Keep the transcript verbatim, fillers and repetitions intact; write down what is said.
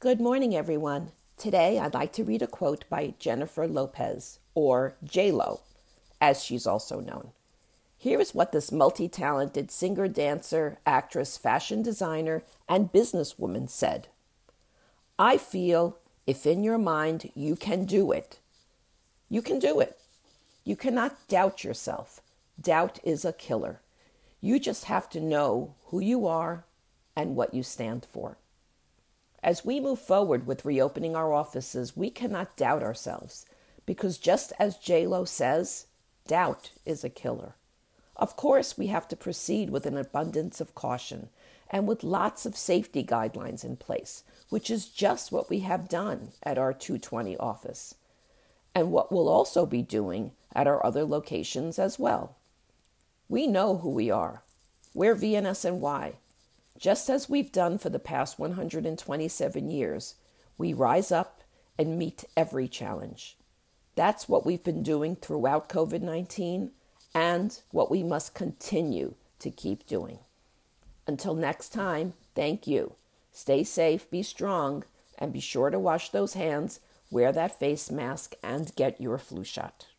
Good morning, everyone. Today, I'd like to read a quote by Jennifer Lopez, or J-Lo, as she's also known. Here is what this multi-talented singer, dancer, actress, fashion designer, and businesswoman said. I feel if in your mind you can do it, you can do it. You cannot doubt yourself. Doubt is a killer. You just have to know who you are and what you stand for. As we move forward with reopening our offices, we cannot doubt ourselves because just as J-Lo says, doubt is a killer. Of course, we have to proceed with an abundance of caution and with lots of safety guidelines in place, which is just what we have done at our two twenty office and what we'll also be doing at our other locations as well. We know who we are. We're V N S N Y. Just as we've done for the past one hundred twenty-seven years, we rise up and meet every challenge. That's what we've been doing throughout covid nineteen and what we must continue to keep doing. Until next time, thank you. Stay safe, be strong, and be sure to wash those hands, wear that face mask, and get your flu shot.